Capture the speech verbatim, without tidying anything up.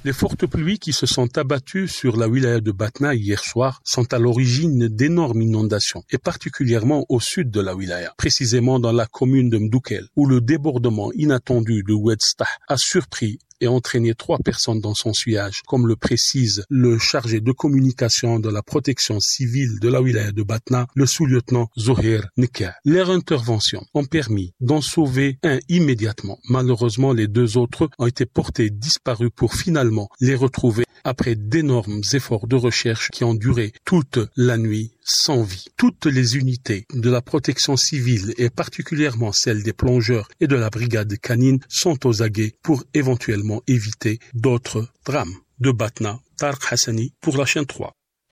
Les fortes pluies qui se sont abattues sur la wilaya de Batna hier soir sont à l'origine d'énormes inondations, et particulièrement au sud de la wilaya, précisément dans la commune de Mdoukel, où le débordement inattendu de Oued Stah a surpris et entraîné trois personnes dans son sillage, comme le précise le chargé de communication de la protection civile de la wilaya de Batna, le sous-lieutenant Zohir Nika. Leurs interventions ont permis d'en sauver un immédiatement. Malheureusement, les deux autres ont été portés disparus pour finalement les retrouver après d'énormes efforts de recherche qui ont duré toute la nuit sans vie. Toutes les unités de la protection civile et particulièrement celles des plongeurs et de la brigade canine sont aux aguets pour éventuellement éviter d'autres drames. De Batna, Tarek Hassani pour la chaîne trois.